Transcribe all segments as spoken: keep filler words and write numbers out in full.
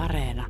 Areena.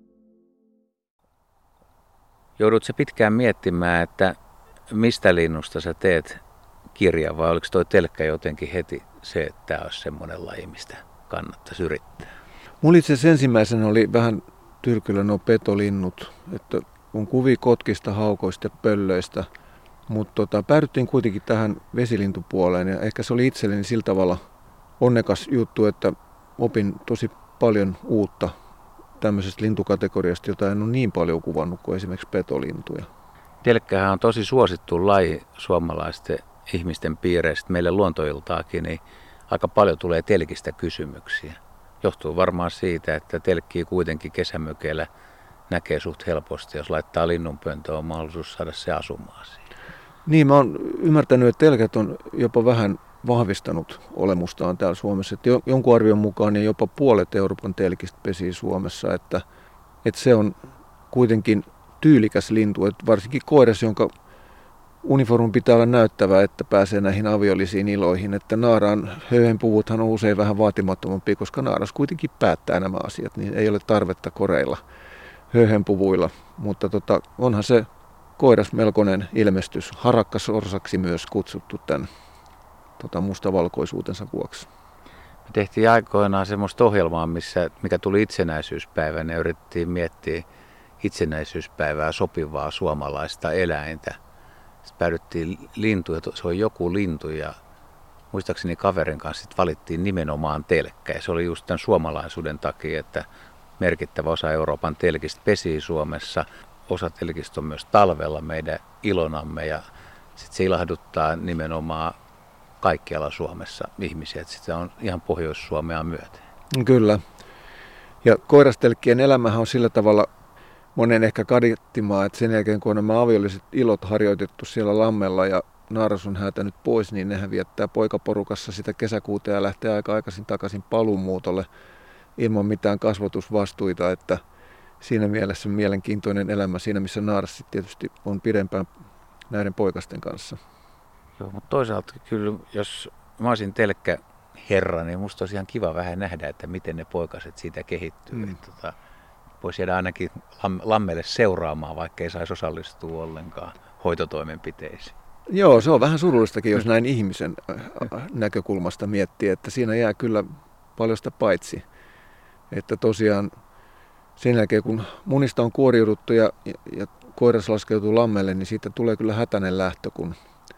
Joudut sä pitkään miettimään, että mistä linnusta sä teet kirjan, vai oliko toi telkkä jotenkin heti se, että tämä olisi semmoinen laji, mistä kannattaisi yrittää? Mulla itse asiassa ensimmäisenä oli vähän tyrkyllä nuo petolinnut, että on kuvia kotkista, haukoista ja pöllöistä, mutta tota, päädyttiin kuitenkin tähän vesilintupuoleen ja ehkä se oli itselleni sillä tavalla onnekas juttu, että opin tosi paljon uutta tämmöisestä lintukategoriasta, jota en ole niin paljon kuvannut kuin esimerkiksi petolintuja. Telkkähän on tosi suosittu laji suomalaisten ihmisten piireistä. Meille luontoiltaakin niin aika paljon tulee telkistä kysymyksiä. Johtuu varmaan siitä, että telkkiä kuitenkin kesämökeillä näkee suht helposti. Jos laittaa linnunpöntöön, on mahdollisuus saada se asumaan siinä. Niin, mä oon ymmärtänyt, että telkät on jopa vähän vahvistanut olemustaan täällä Suomessa. Että jonkun arvion mukaan niin jopa puolet Euroopan telkistä pesii Suomessa, että, että se on kuitenkin tyylikäs lintu, että varsinkin koiras, jonka uniformun pitää olla näyttävä, että pääsee näihin aviollisiin iloihin, että naaraan höyhenpuvuthan on usein vähän vaatimattomampia, koska naaras kuitenkin päättää nämä asiat, niin ei ole tarvetta koreilla höyhenpuvuilla, mutta tota, onhan se koiras melkoinen ilmestys, harakkasorsaksi myös kutsuttu tämän tota, mustavalkoisuutensa vuoksi. Me tehtiin aikoinaan semmoista ohjelmaa, missä, mikä tuli itsenäisyyspäivänä ja yritettiin miettiä itsenäisyyspäivää sopivaa suomalaista eläintä. Sitten päädyttiin lintuja, se on joku lintu ja muistaakseni kaverin kanssa sitten valittiin nimenomaan telkkä. Ja se oli just tämän suomalaisuuden takia, että merkittävä osa Euroopan telkistä pesii Suomessa. Osa telkistä on myös talvella meidän ilonamme ja sitten se ilahduttaa nimenomaan kaikkialla Suomessa ihmisiä. Sitten on ihan Pohjois-Suomea myöten. Kyllä. Ja koirastelkkien elämähän on sillä tavalla monen ehkä kadittimaa, että sen jälkeen kun on nämä aviolliset ilot harjoitettu siellä lammella ja naaras on häätänyt pois, niin nehän viettää poikaporukassa sitä kesäkuuta ja lähtee aika aikaisin takaisin paluumuutolle ilman mitään kasvatusvastuita, että siinä mielessä mielenkiintoinen elämä siinä, missä naaras tietysti on pidempään näiden poikasten kanssa. Joo, mutta toisaalta kyllä, jos mä olisin telkkä herra, niin musta olisi ihan kiva vähän nähdä, että miten ne poikaset siitä kehittyy. Mm. Tota, voisi jäädä ainakin lammelle seuraamaan, vaikka ei saisi osallistua ollenkaan hoitotoimenpiteisiin. Joo, se on vähän surullistakin, jos näin ihmisen näkökulmasta miettii, että siinä jää kyllä paljon sitä paitsi. Että tosiaan sen jälkeen, kun munista on kuoriuduttu ja, ja koiras laskeutuu lammelle, niin siitä tulee kyllä hätäinen lähtö, kun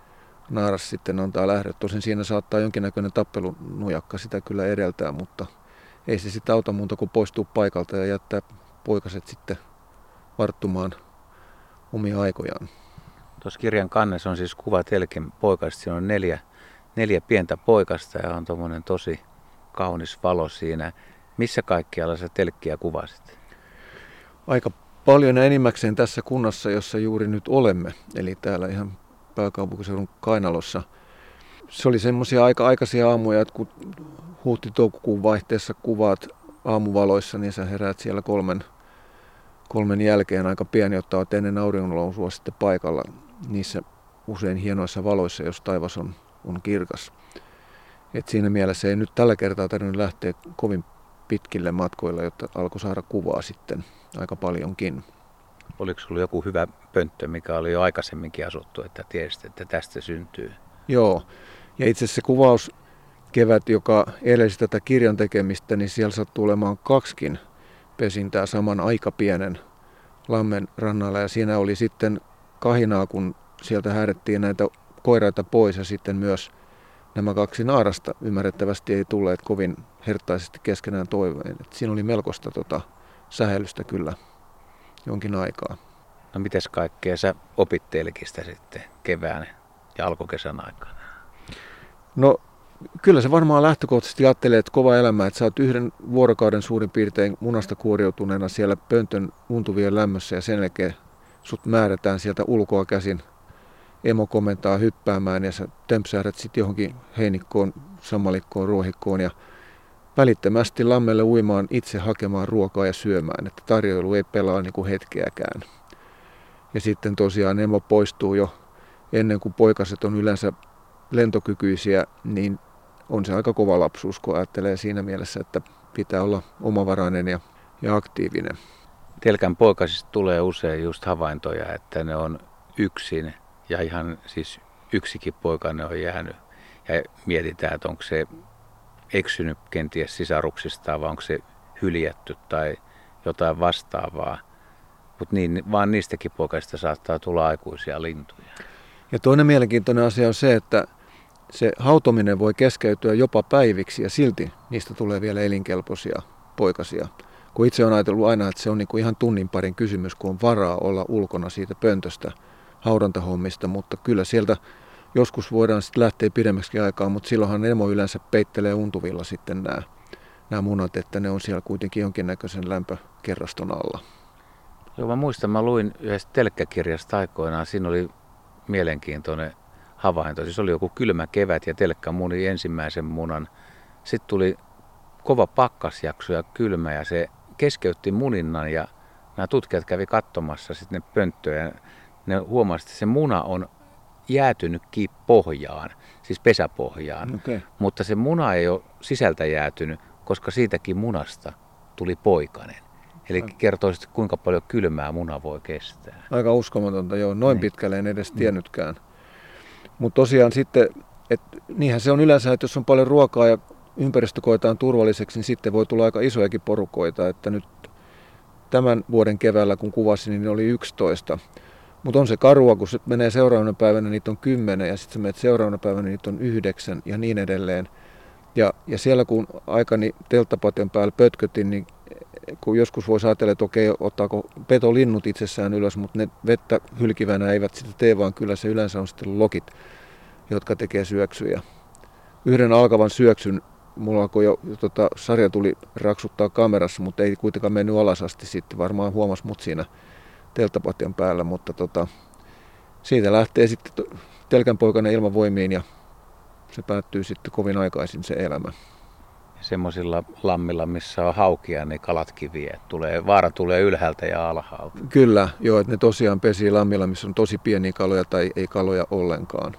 naaras sitten antaa lähdöt. Tosin siinä saattaa jonkinnäköinen tappelunujakka sitä kyllä edeltää, mutta ei se sitä auta muuta kuin poistuu paikalta ja jättää poikaset sitten varttumaan omia aikojaan. Tuossa kirjan kannessa on siis kuva telkin poikasta. Siinä on neljä, neljä pientä poikasta ja on tuommoinen tosi kaunis valo siinä. Missä kaikkialla sä telkkiä kuvasit? Aika paljon ja enimmäkseen tässä kunnassa, jossa juuri nyt olemme, eli täällä ihan pääkaupunkiseudun kainalossa. Se oli semmoisia aika aikaisia aamuja, että kun huhti-toukokuun vaihteessa kuvaat aamuvaloissa, niin sä heräät siellä kolmen, kolmen jälkeen aika pieni, jotta olet ennen auringonnousua sitten paikalla niissä usein hienoissa valoissa, jos taivas on, on kirkas. Et siinä mielessä ei nyt tällä kertaa tarvinnut lähteä kovin pitkille matkoille, jotta alkoi saada kuvaa sitten aika paljonkin. Oliko sinulla joku hyvä pönttö, mikä oli jo aikaisemminkin asuttu, että tiesit, että tästä syntyy? Joo, ja itse asiassa se kuvauskevät, joka edelsi tätä kirjan tekemistä, niin siellä sattuu olemaan kaksikin pesintää saman aika pienen lammen rannalla. Ja siinä oli sitten kahinaa, kun sieltä häädettiin näitä koiraita pois ja sitten myös nämä kaksi naarasta ymmärrettävästi ei tulleet kovin herttaisesti keskenään toiveen. Et siinä oli melkoista tota, sähelystä kyllä jonkin aikaa. No mites kaikkea sä opit telkistä sitten kevään ja alkukesän aikana? No kyllä se varmaan lähtökohtaisesti ajattelee, että kova elämä, että sä oot yhden vuorokauden suurin piirtein munasta kuoriutuneena siellä pöntön untuvien lämmössä ja sen jälkeen sut määrätään sieltä ulkoa käsin. Emo komentaa hyppäämään ja sä tempsähdät sitten johonkin heinikkoon, sammalikkoon, ruohikkoon ja välittömästi lammelle uimaan itse hakemaan ruokaa ja syömään, että tarjoilu ei pelaa niin kuin hetkeäkään. Ja sitten tosiaan emo poistuu jo ennen kuin poikaset on yleensä lentokykyisiä, niin on se aika kova lapsuus, kun ajattelee siinä mielessä, että pitää olla omavarainen ja ja aktiivinen. Telkän poikasista tulee usein just havaintoja, että ne on yksin ja ihan siis yksikin poikainen on jäänyt. Ja mietitään, että onko se eksynyt kenties sisaruksistaan vai onko se hyljätty tai jotain vastaavaa. Mutta niin, vaan niistäkin poikasista saattaa tulla aikuisia lintuja. Ja toinen mielenkiintoinen asia on se, että se hautominen voi keskeytyä jopa päiviksi ja silti niistä tulee vielä elinkelpoisia poikasia. Kun itse olen ajatellut aina, että se on niinku ihan tunnin parin kysymys, kun on varaa olla ulkona siitä pöntöstä haudantahommista, mutta kyllä sieltä joskus voidaan sitten lähteä pidemmäksi aikaa, mutta silloinhan emo yleensä peittelee untuvilla sitten nämä, nämä munat, että ne on siellä kuitenkin jonkinnäköisen lämpökerraston alla. Joo, mä muistan, mä luin yhdestä telkkäkirjasta aikoinaan, siinä oli mielenkiintoinen havainto. Siis oli joku kylmä kevät ja telkkä muni ensimmäisen munan. Sitten tuli kova pakkasjakso ja kylmä ja se keskeytti muninnan ja nämä tutkijat kävi katsomassa sitten ne pönttöjä. Ne huomasivat, että se muna on jäätynytkin pohjaan, siis pesäpohjaan. Okay. Mutta se muna ei ole sisältä jäätynyt, koska siitäkin munasta tuli poikanen. Eli kertoo sitten, kuinka paljon kylmää muna voi kestää. Aika uskomatonta, joo. Noin niin. Pitkälle en edes tiennytkään. Mutta tosiaan sitten, että niinhän se on yleensä, että jos on paljon ruokaa ja ympäristö koetaan turvalliseksi, niin sitten voi tulla aika isojakin porukoita. Että nyt tämän vuoden keväällä, kun kuvasin, niin oli yksitoista. Mutta on se karua, kun se menee seuraavana päivänä, niitä on kymmenen ja sitten sä menet seuraavana päivänä, niitä on yhdeksän ja niin edelleen. Ja, ja siellä kun aikani telttapatjan päällä pötkötin, niin kun joskus voi ajatella, että okei, ottaako petolinnut itsessään ylös, mutta ne vettä hylkivänä eivät sitä tee, vaan kyllä se yleensä on sitten lokit, jotka tekee syöksyjä. Yhden alkavan syöksyn mulla alkoi jo, tota, sarja tuli raksuttaa kamerassa, mutta ei kuitenkaan mennyt alas asti sitten. Varmaan huomasi mut siinä telttapatjan päällä, mutta tota, siitä lähtee sitten telkänpoikainen ilmavoimiin ja se päättyy sitten kovin aikaisin se elämä. Semmoisilla lammilla, missä on haukia, niin kalatkin vie. Tulee, vaara tulee ylhäältä ja alhaalta. Kyllä, joo, että ne tosiaan pesii lammilla, missä on tosi pieniä kaloja tai ei kaloja ollenkaan.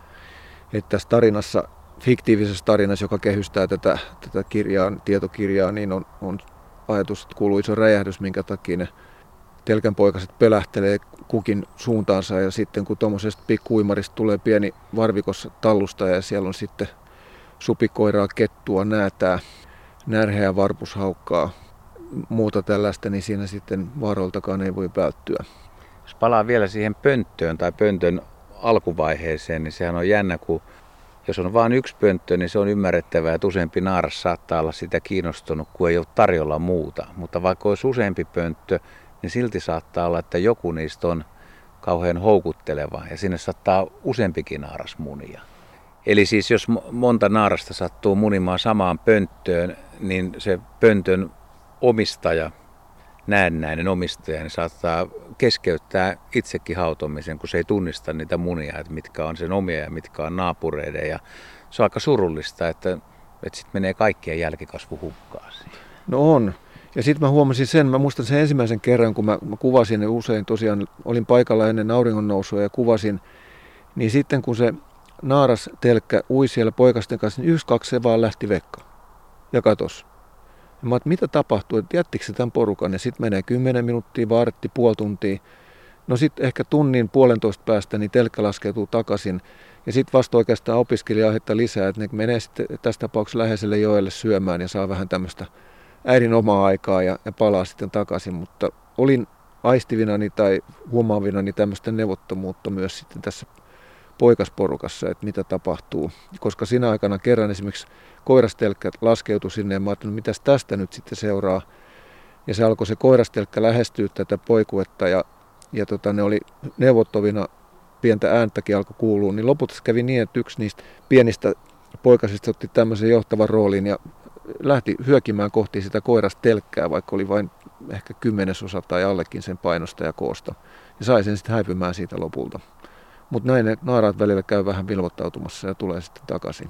Että tässä tarinassa, fiktiivisessä tarinassa, joka kehystää tätä, tätä kirjaa, tietokirjaa, niin on, on ajatus, että kuuluu iso räjähdys, minkä takia ne telkänpoikaset pelähtelee kukin suuntaansa. Ja sitten kun tuommoisesta pikkuimarista tulee pieni varvikos tallusta ja siellä on sitten supikoiraa, kettua, näätää, närheä, varpushaukkaa, muuta tällaista, niin siinä sitten vaaroiltakaan ei voi välttyä. Jos palaa vielä siihen pönttöön tai pöntön alkuvaiheeseen, niin sehän on jännä, kun jos on vain yksi pönttö, niin se on ymmärrettävää, että useampi naaras saattaa olla sitä kiinnostunut, kun ei ole tarjolla muuta. Mutta vaikka olisi useampi pönttö, niin silti saattaa olla, että joku niistä on kauhean houkutteleva ja sinne saattaa useampikin naaras munia. Eli siis jos monta naarasta sattuu munimaan samaan pönttöön, niin se pöntön omistaja, näennäinen omistaja, niin saattaa keskeyttää itsekin hautomisen, kun se ei tunnista niitä munia, että mitkä on sen omia ja mitkä on naapureiden. Ja se on aika surullista, että, että sitten menee kaikkien jälkikasvu hukkaan siihen. No on. Ja sitten mä huomasin sen, mä muistan sen ensimmäisen kerran, kun mä, mä kuvasin ne usein, tosiaan olin paikalla ennen auringon nousua ja kuvasin, niin sitten kun se naaras telkkä ui siellä poikasten kanssa, niin yksi, kaksi se vaan lähti vekka ja katos. Ja mä että mitä tapahtuu, että jättikö se tämän porukan ja sitten menee kymmenen minuuttia, vartti, puoli tuntia. No sitten ehkä tunnin, puolentoista päästä, niin telkkä laskeutuu takaisin. Ja sitten vasta oikeastaan opiskelija aihetta lisää, että ne menee sitten tässä tapauksessa läheiselle joelle syömään ja saa vähän tämmöistä äidin omaa aikaa ja, ja palaa sitten takaisin. Mutta olin aistivinani tai huomaavinani tämmöistä neuvottomuutta myös sitten tässä poikasporukassa, että mitä tapahtuu. Koska siinä aikana kerran esimerkiksi koirastelkkä laskeutui sinne ja mä ajattelin, mitäs tästä nyt sitten seuraa. Ja se alkoi se koirastelkkä lähestyä tätä poikuetta ja, ja tota, ne oli neuvottovina, pientä ääntäkin alkoi kuulua. Niin lopulta kävi niin, että yksi niistä pienistä poikasista otti tämmöisen johtavan roolin ja lähti hyökimään kohti sitä koirastelkkää, vaikka oli vain ehkä kymmenesosa tai allekin sen painosta ja koosta. Ja sai sen sitten häipymään siitä lopulta. Mutta näin ne naaraat välillä käy vähän vilvoittautumassa ja tulee sitten takaisin.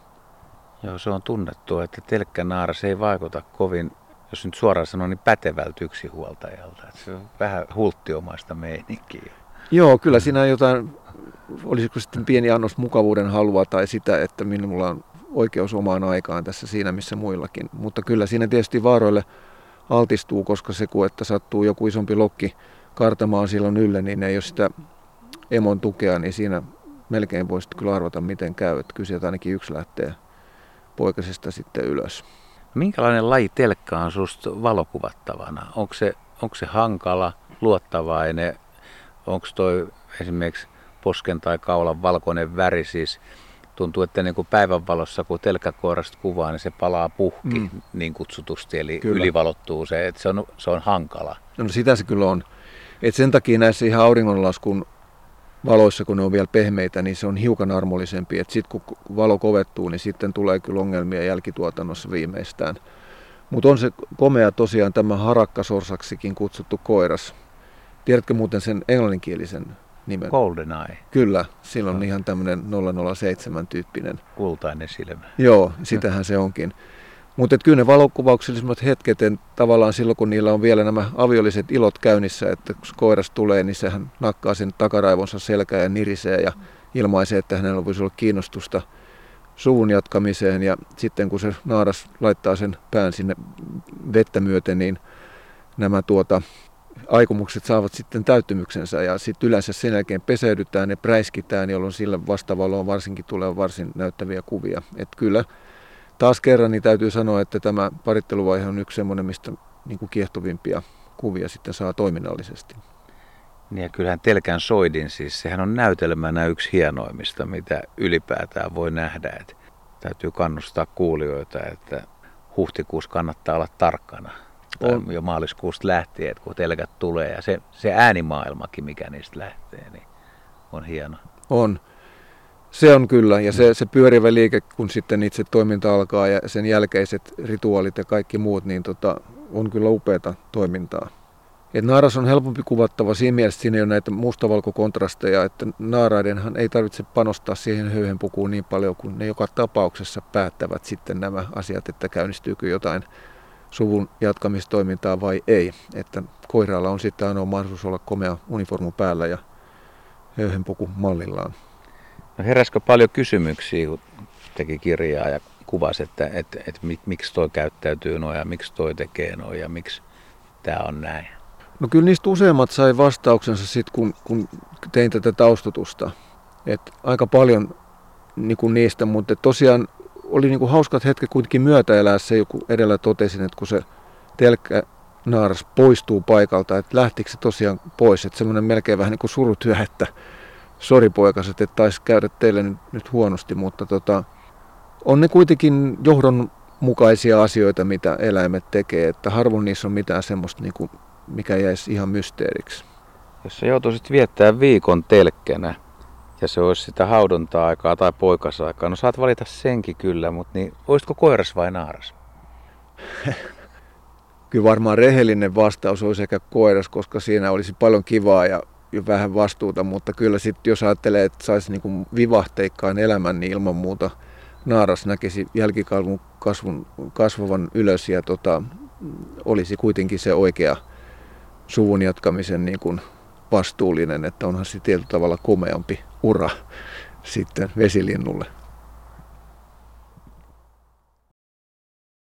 Joo, se on tunnettu, että telkkänaaras ei vaikuta kovin, jos nyt suoraan sanon, niin pätevältä yksinhuoltajalta. Että se on vähän hulttiomaista meininkiä. Joo, kyllä siinä jotain, olisiko sitten pieni annos mukavuuden halua tai sitä, että minulla on oikeus omaan aikaan tässä siinä, missä muillakin. Mutta kyllä siinä tietysti vaaroille altistuu, koska se kun että sattuu joku isompi lokki kartamaan silloin ylle, niin ei ole sitä emon tukea, niin siinä melkein voisi kyllä arvata, miten käy. Että kyllä sieltä ainakin yksi lähtee poikasesta sitten ylös. Minkälainen laji telkka on susta valokuvattavana? Onko se, onko se hankala, luottavainen? Onko toi esimerkiksi posken tai kaulan valkoinen väri siis? Tuntuu, että niin kuin päivänvalossa, kun telkkäkoirasta kuvaa, niin se palaa puhki mm. niin kutsutusti, eli kyllä. Ylivalottuu se, että se on, se on hankala. No sitä se kyllä on. Et sen takia näissä ihan auringonlaskun valoissa, kun ne on vielä pehmeitä, niin se on hiukan armollisempi. Sitten kun valo kovettuu, niin sitten tulee kyllä ongelmia jälkituotannossa viimeistään. Mutta on se komea tosiaan tämä harakkasorsaksikin kutsuttu koiras. Tiedätkö muuten sen englanninkielisen nimen? GoldenEye. Kyllä, sillä on no. ihan tämmöinen nolla nolla seitsemän tyyppinen. Kultainen silmä. Joo, sitähän se onkin. Mutta kyllä ne valokuvauksellisimmat hetket, tavallaan silloin kun niillä on vielä nämä aviolliset ilot käynnissä, että kun koiras tulee, niin sehän nakkaa sen takaraivonsa selkään ja nirisee ja ilmaisee, että hänellä voisi olla kiinnostusta suvun jatkamiseen. Ja sitten kun se naaras laittaa sen pään sinne vettä myöten, niin nämä tuota, aikomukset saavat sitten täyttymyksensä ja sitten yleensä sen jälkeen peseydytään ja präiskitään, jolloin sillä vastavaloon varsinkin tulee varsin näyttäviä kuvia. Että kyllä taas kerran niin täytyy sanoa, että tämä paritteluvaihe on yksi semmoinen, mistä niin kuin kiehtovimpia kuvia sitten saa toiminnallisesti. Niin ja kyllähän telkän soidin siis, sehän on näytelmänä yksi hienoimmista, mitä ylipäätään voi nähdä. Että täytyy kannustaa kuulijoita, että huhtikuussa kannattaa olla tarkkana. On. Jo maaliskuusta lähtien, että kun telkät tulee ja se, se äänimaailmakin, mikä niistä lähtee, niin on hieno. On. Se on kyllä, ja se, se pyörivä liike, kun sitten itse toiminta alkaa ja sen jälkeiset rituaalit ja kaikki muut, niin tota, on kyllä upeata toimintaa. Et naaras on helpompi kuvattava siinä mielessä, siinä ei ole näitä mustavalkokontrasteja, että naaraidenhan ei tarvitse panostaa siihen höyhenpukuun niin paljon, kun ne joka tapauksessa päättävät sitten nämä asiat, että käynnistyykö jotain suvun jatkamistoimintaa vai ei. Että koiraalla on sitten ainoa mahdollisuus olla komea uniformu päällä ja höyhenpuku mallillaan. No heräskö paljon kysymyksiä, kun teki kirjaa ja kuvasi, että, että, että miksi toi käyttäytyy noin ja miksi toi tekee noin ja miksi tämä on näin? No kyllä niistä useimmat sai vastauksensa sitten, kun, kun tein tätä taustutusta. Et aika paljon niin kuin niistä, mutta tosiaan oli niin kuin hauskat hetket kuitenkin myötäelää se, joku edellä totesin, että kun se telkkä naaras poistuu paikalta, että lähtikö se tosiaan pois. Että semmoinen melkein vähän niin kuin surutyö, että sori poikaset, että taisi käydä teille nyt, nyt huonosti, mutta tota, on ne kuitenkin johdonmukaisia asioita, mitä eläimet tekee, että harvoin niissä on mitään semmoista, niin kuin, mikä jäisi ihan mysteeriksi. Jos sä joutuisit viettää viikon telkkänä ja se olisi sitä haudonta-aikaa tai poikasaikaa, no saat valita senkin kyllä, mutta niin, olisitko koiras vai naaras? Kyllä varmaan rehellinen vastaus olisi sekä koiras, koska siinä olisi paljon kivaa ja vähän vastuuta, mutta kyllä sitten jos ajattelee, että saisi niinku vivahteikkaan elämän, niin ilman muuta naaras näkisi jälkikalvun kasvun, kasvavan ylös ja tota, olisi kuitenkin se oikea suvun jatkamisen niin kuin vastuullinen, että onhan se tietyllä tavalla komeampi ura sitten vesilinnulle.